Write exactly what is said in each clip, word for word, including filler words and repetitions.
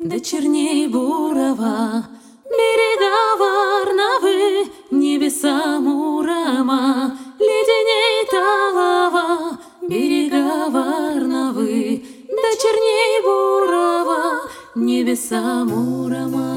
да черней бурого. Берега Варнавы, небеса Мурома, леденей талава. Берега Варнавы, да черней бурого, небеса Мурома.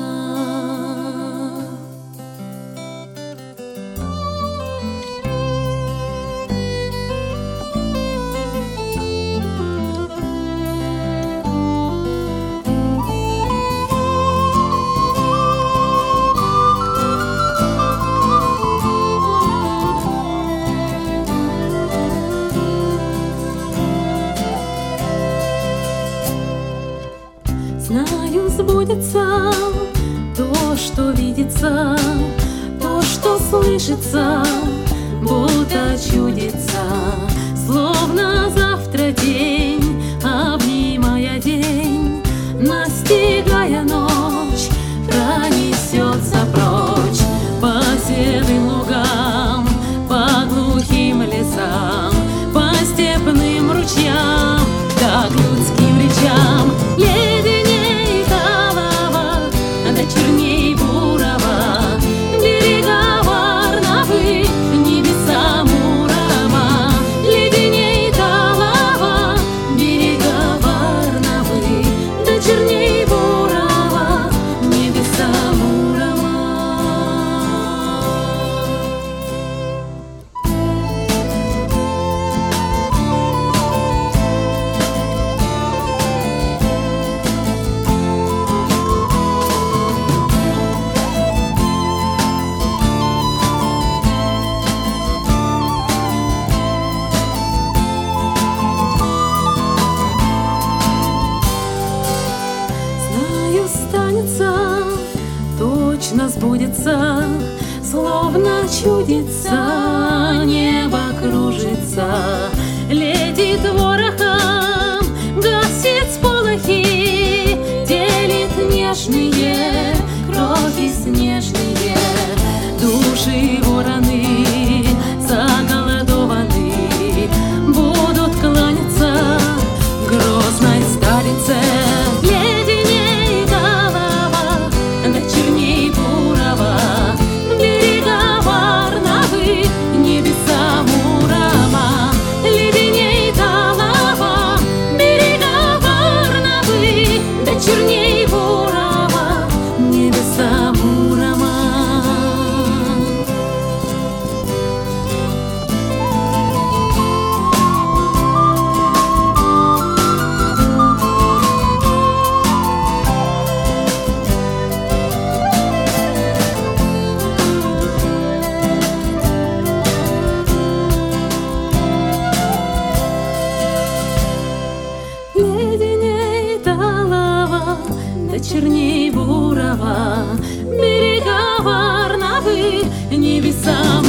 Знаю, сбудется то, что видится, то, что слышится, будто чудится, словно завтра день, обнимая день, настигая ночь, пронесется прочь по седым лугам, по глухим лесам, по степным ручьям, да к людским речам. Черней бурого, берега Варнавы, небеса Мурома, леденей талава. Берега Варнавы, да черней бурого, небеса Мурома. Останется, точно сбудется, словно чудится, небо кружится, летит ворохом, гасит сполохи, делит нежные крохи снежные. Души вороны заколдованы, будут кланяться грозной старице. Черней бурого, небеса Мурома. Леденей талава, да черней бурого, берега Варнавы, небеса